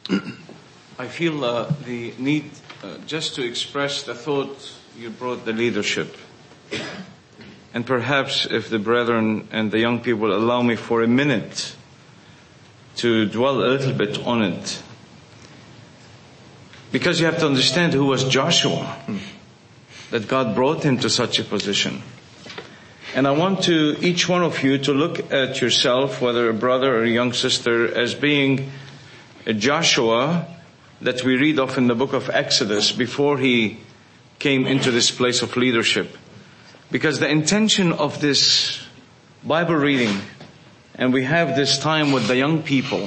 I feel the need just to express the thought you brought the leadership. And perhaps if the brethren and the young people allow me for a minute to dwell a little bit on it. Because you have to understand who was Joshua, that God brought him to such a position. And I want each one of you to look at yourself, whether a brother or a young sister, as being a Joshua that we read of in the book of Exodus before he came into this place of leadership. Because the intention of this Bible reading, and we have this time with the young people,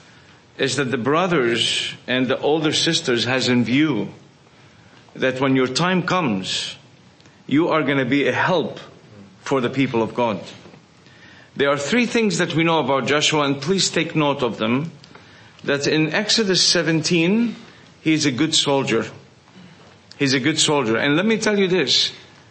is that the brothers and the older sisters has in view that when your time comes, you are going to be a help for the people of God. There are three things that we know about Joshua, and please take note of them. That in Exodus 17, he's a good soldier. He's a good soldier. And let me tell you this.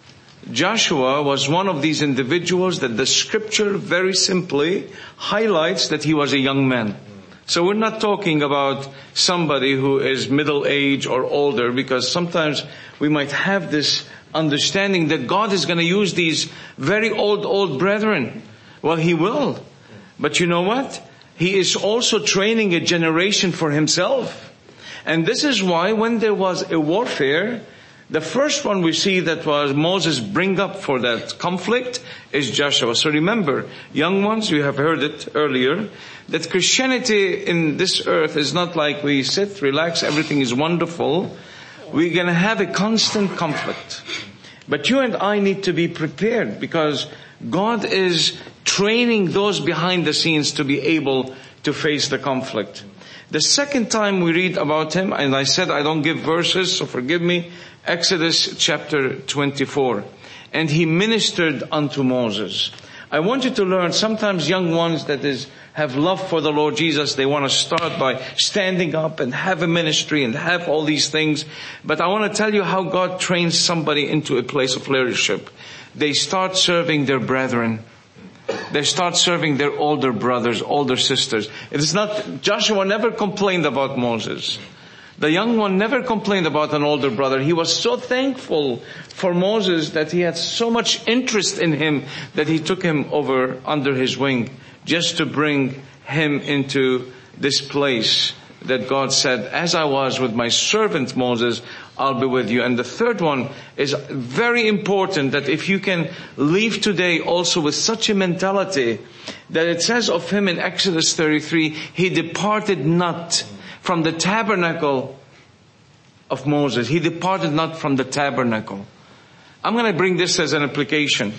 Joshua was one of these individuals that the scripture very simply highlights that he was a young man. So we're not talking about somebody who is middle age or older, because sometimes we might have this understanding that God is going to use these very old brethren. Well, he will. But you know what? He is also training a generation for himself. And this is why when there was a warfare, the first one we see that was Moses bring up for that conflict is Joshua. So remember, young ones, you have heard it earlier, that Christianity in this earth is not like we sit, relax, everything is wonderful. We're going to have a constant conflict. But you and I need to be prepared, because God is training those behind the scenes to be able to face the conflict. The second time we read about him, and I said I don't give verses, so forgive me, Exodus chapter 24. And he ministered unto Moses. I want you to learn, sometimes young ones that have love for the Lord Jesus, they want to start by standing up and have a ministry and have all these things. But I want to tell you how God trains somebody into a place of leadership. They start serving their brethren. They start serving their older brothers, older sisters. It is not, Joshua never complained about Moses. The young one never complained about an older brother. He was so thankful for Moses that he had so much interest in him that he took him over under his wing just to bring him into this place that God said, as I was with my servant Moses, I'll be with you. And the third one is very important, that if you can leave today also with such a mentality that it says of him in Exodus 33, he departed not from the tabernacle of Moses. He departed not from the tabernacle. I'm going to bring this as an application.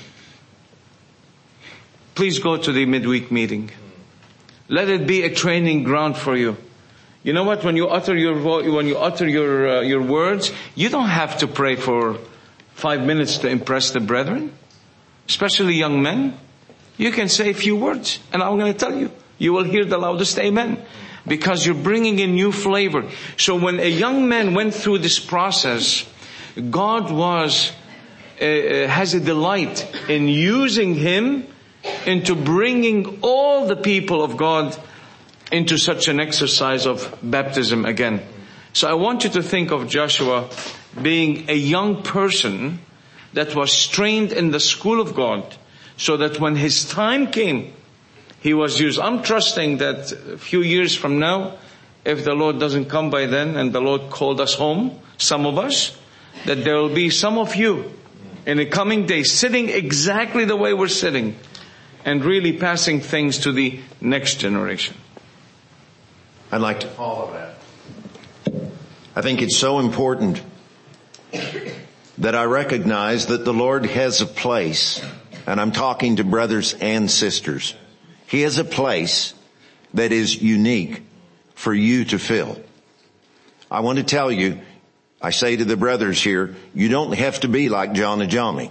Please go to the midweek meeting. Let it be a training ground for you. You know what? When you utter your words, you don't have to pray for 5 minutes to impress the brethren, especially young men. You can say a few words, and I'm going to tell you, you will hear the loudest amen, because you're bringing in new flavor. So when a young man went through this process, God has a delight in using him into bringing all the people of God into such an exercise of baptism again. So I want you to think of Joshua being a young person that was trained in the school of God, so that when his time came, he was used. I'm trusting that a few years from now, if the Lord doesn't come by then and the Lord called us home, some of us, that there will be some of you in the coming days sitting exactly the way we're sitting and really passing things to the next generation. I'd like to follow that. I think it's so important that I recognize that the Lord has a place, and I'm talking to brothers and sisters. He has a place that is unique for you to fill. I want to tell you, I say to the brothers here, you don't have to be like John and Johnny,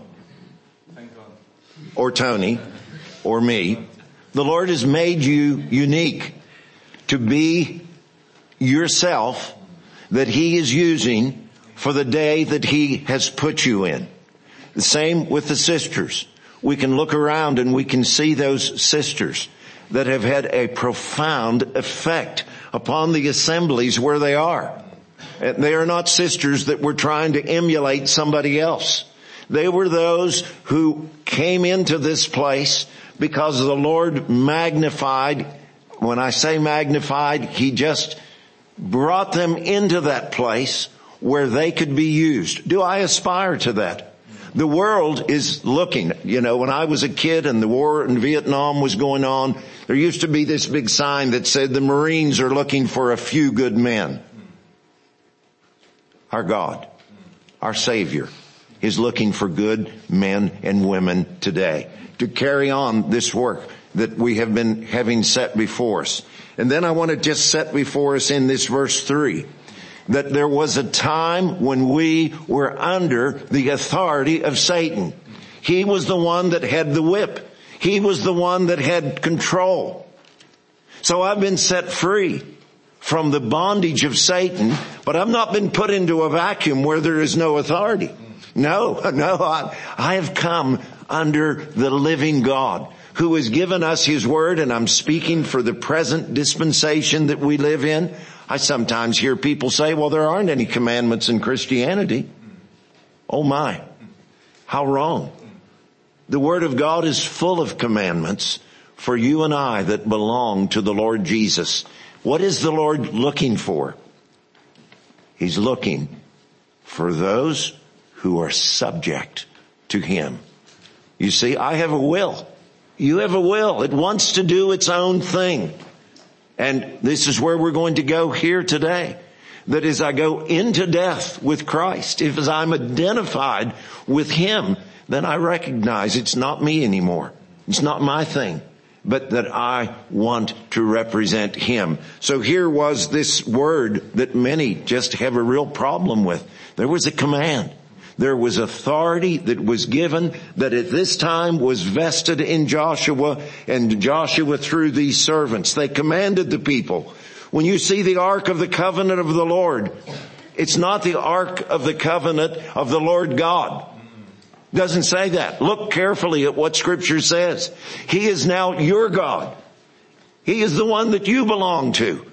or Tony, or me. The Lord has made you unique to be yourself, that He is using for the day that He has put you in. The same with the sisters. We can look around and we can see those sisters that have had a profound effect upon the assemblies where they are. And they are not sisters that were trying to emulate somebody else. They were those who came into this place because the Lord magnified. When I say magnified, He just brought them into that place where they could be used. Do I aspire to that? The world is looking. You know, when I was a kid and the war in Vietnam was going on, there used to be this big sign that said the Marines are looking for a few good men. Our God, our Savior, is looking for good men and women today to carry on this work that we have been having set before us. And then I want to just set before us in this verse 3 that there was a time when we were under the authority of Satan. He was the one that had the whip. He was the one that had control. So I've been set free from the bondage of Satan, but I've not been put into a vacuum where there is no authority. No, I have come under the living God who has given us His word, and I'm speaking for the present dispensation that we live in. I sometimes hear people say, well, there aren't any commandments in Christianity. Oh my, how wrong. The word of God is full of commandments for you and I that belong to the Lord Jesus. What is the Lord looking for? He's looking for those who are subject to Him. You see, I have a will. You have a will. It wants to do its own thing. And this is where we're going to go here today. That as I go into death with Christ, as I'm identified with Him, then I recognize it's not me anymore. It's not my thing, but that I want to represent Him. So here was this word that many just have a real problem with. There was a command. There was authority that was given that at this time was vested in Joshua, and Joshua through these servants. They commanded the people. When you see the Ark of the Covenant of the Lord, it's not the Ark of the Covenant of the Lord God. It doesn't say that. Look carefully at what Scripture says. He is now your God. He is the one that you belong to.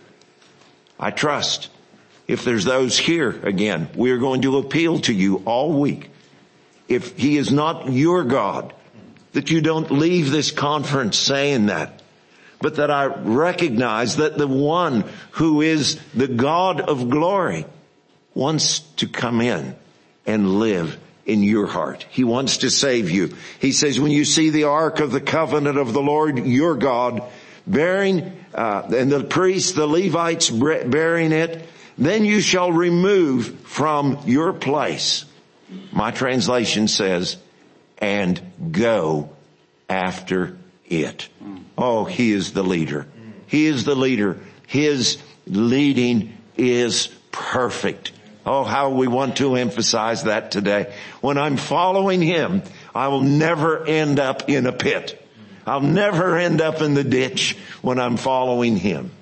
I trust. If there's those here, again, we are going to appeal to you all week. If He is not your God, that you don't leave this conference saying that, but that I recognize that the one who is the God of glory wants to come in and live in your heart. He wants to save you. He says, when you see the Ark of the Covenant of the Lord your God bearing, and the priests, the Levites bearing it, then you shall remove from your place. My translation says, and go after it. Oh, He is the leader. He is the leader. His leading is perfect. Oh, how we want to emphasize that today. When I'm following Him, I will never end up in a pit. I'll never end up in the ditch when I'm following Him.